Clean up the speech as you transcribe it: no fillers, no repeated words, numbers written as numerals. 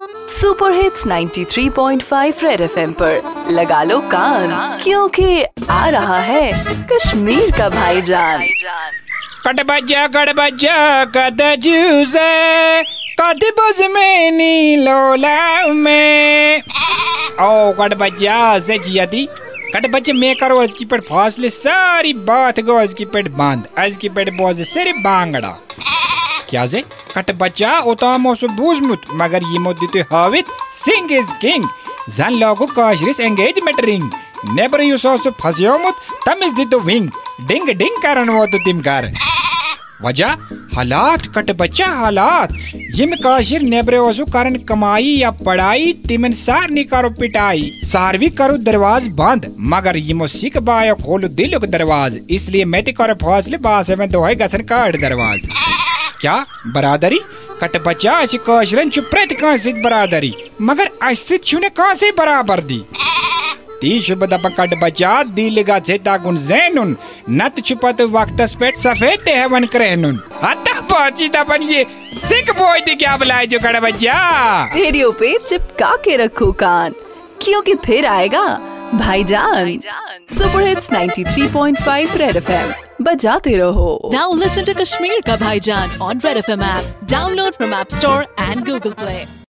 Super hits 93.5 red FM पर लगा लो कान, क्योंकि आ रहा है कश्मीर का भाईजान। कट बजा कद जूसे कद बुझ में नी लोला में ओ कट बजा से जियाती कट बच्चे में करो आज की पेट फासले सारी बात गो आज की पेट बांध आज की पेट बोझ सिर बांगड़ा क्या से कट बच्चा ओतामो सु बूझमुत मगर ये मोदी हावित सिंग इज किंग जन लोगो काशरिस एंगेजमेंट रिंग नेबर यू सो फसियोमुत तम इज दितो विंग डिंग डिंग करन वो तो तिम कर वजह हालात कट बच्चा हालात जिम काशिर नेबरे वसु करन कमाई या पढ़ाई तिमन सार नी करो पिटाई सारवी करो दरवाज बंद मगर यमो सिक बायो खोलो दिलो के दरवाज इसलिए मैं करो फासले बासे में दोहे गसन काट दरवाज क्या बरादरी कट बच्चा अस काशरन छु प्रत कांसे बरादरी मगर अस छुने कांसे बराबर दी ती शुभ दप कट बच्चा दिल गा चेता गुन जैनुन नत छुपत वक्तस पेट सफेद ते हवन करहनुन हता पहुंची दपन ये सिक बोय दी क्या बुलाए जो कट बच्चा रेडियो पे चिपका के रखो कान, क्योंकि फिर आएगा भाईजान। सुपर हिट्स 93.5 रेड एफएम बजाते रहो। Now listen to Kashmir Ka Bhaijan on Red FM app. Download from App Store and Google Play.